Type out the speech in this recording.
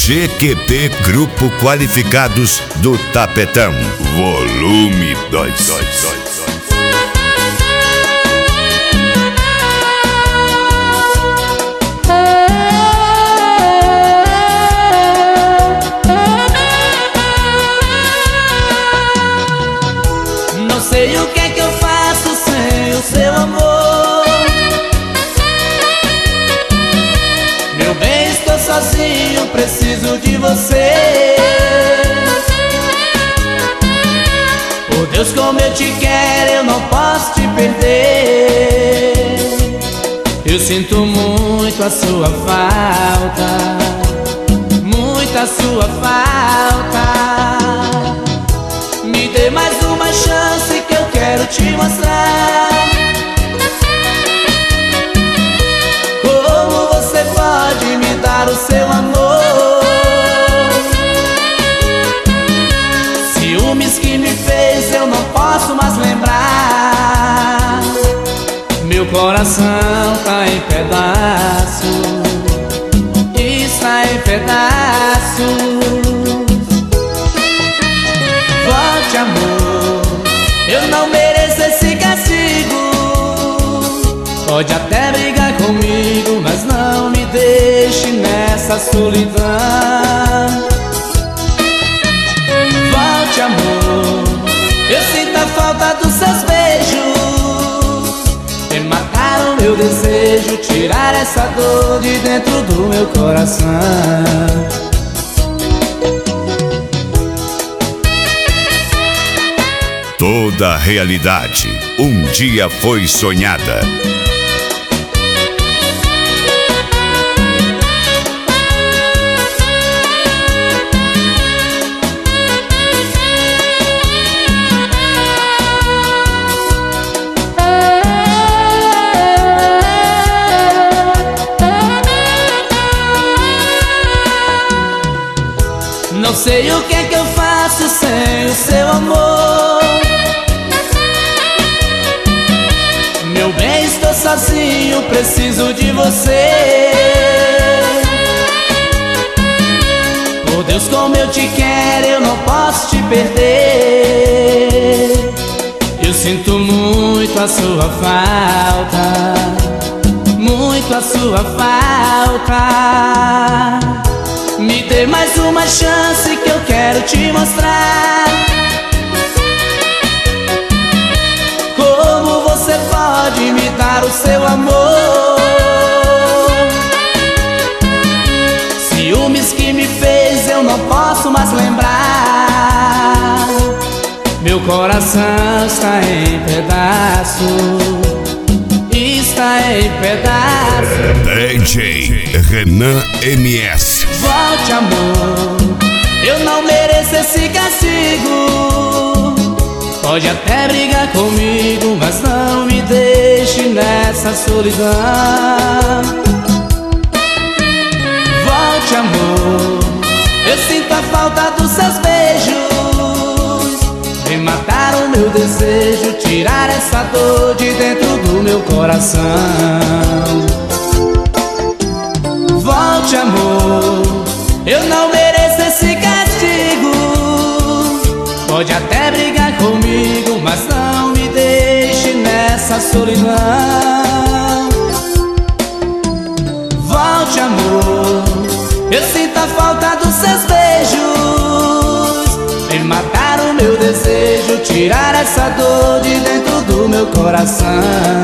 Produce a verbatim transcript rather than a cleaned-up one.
G Q P Grupo Qualificados do Tapetão. Volume dois. Não sei o que é que eu faço sem o seu amor. Meu bem, estou sozinho, preciso de você. Por Deus, como eu te quero, eu não posso te perder. Eu sinto muito a sua falta, muita sua falta. Me dê mais uma chance que eu quero te mostrar como você pode me dar o seu amor. Ciúmes que me fez eu não posso mais lembrar. Meu coração tá em pedaços, está em pedaços. Volte, amor, eu não mereço esse castigo. Pode até brigar comigo, mas não me deixe nessa solidão. Volte, amor, eu sinto a falta dos seus beijos. Me mataram meu desejo, tirar essa dor de dentro do meu coração. Toda realidade um dia foi sonhada. Não sei o que é que eu faço sem o seu amor. Meu bem, estou sozinho, preciso de você. Por Deus, como eu te quero, eu não posso te perder. Eu sinto muito a sua falta, muito a sua falta. Me dê mais uma chance que eu quero te mostrar como você pode me dar o seu amor. Ciúmes que me fez eu não posso mais lembrar. Meu coração está em pedaços, está em pedaços. D J Renan M S. Volte, amor, eu não mereço esse castigo. Pode até brigar comigo, mas não me deixe nessa solidão. Volte, amor, eu sinto a falta dos seus beijos. Me mataram meu desejo, tirar essa dor de dentro do meu coração. Volte, amor, eu não mereço esse castigo. Pode até brigar comigo, mas não me deixe nessa solidão. Volte, amor, eu sinto a falta dos seus beijos. Me mataram meu desejo, tirar essa dor de dentro do meu coração.